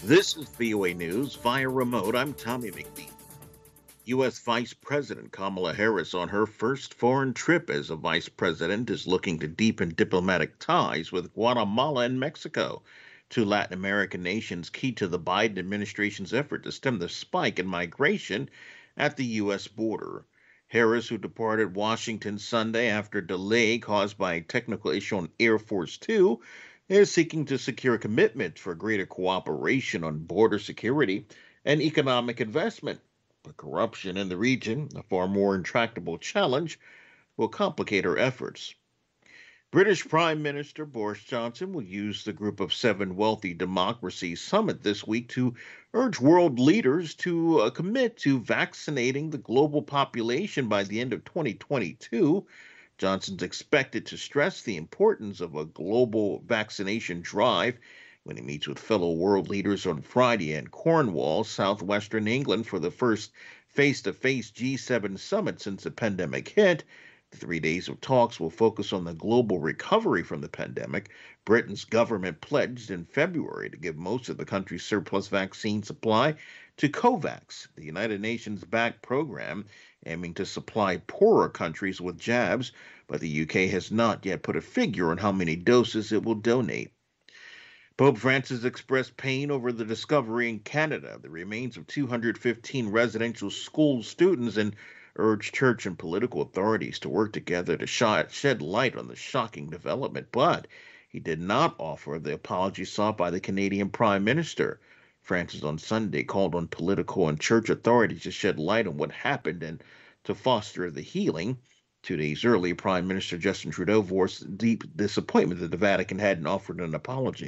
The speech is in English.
This is VOA News via remote. I'm Tommy McBee. U.S. Vice President Kamala Harris on her first foreign trip as a vice president is looking to deepen diplomatic ties with Guatemala and Mexico, two Latin American nations key to the Biden administration's effort to stem the spike in migration at the U.S. border. Harris, who departed Washington Sunday after delay caused by a technical issue on Air Force Two, is seeking to secure commitment for greater cooperation on border security and economic investment. But corruption in the region, a far more intractable challenge, will complicate her efforts. British Prime Minister Boris Johnson will use the Group of Seven Wealthy Democracies summit this week to urge world leaders to commit to vaccinating the global population by the end of 2022. Johnson's expected to stress the importance of a global vaccination drive when he meets with fellow world leaders on Friday in Cornwall, southwestern England, for the first face to face G7 summit since the pandemic hit. The 3 days of talks will focus on the global recovery from the pandemic. Britain's government pledged in February to give most of the country's surplus vaccine supply to COVAX, the United Nations backed program aiming to supply poorer countries with jabs, but the UK has not yet put a figure on how many doses it will donate. Pope Francis expressed pain over the discovery in Canada the remains of 215 residential school students and urged church and political authorities to work together to shed light on the shocking development. But he did not offer the apology sought by the Canadian Prime Minister. Francis on Sunday called on political and church authorities to shed light on what happened and to foster the healing. 2 days earlier, Prime Minister Justin Trudeau voiced deep disappointment that the Vatican hadn't offered an apology.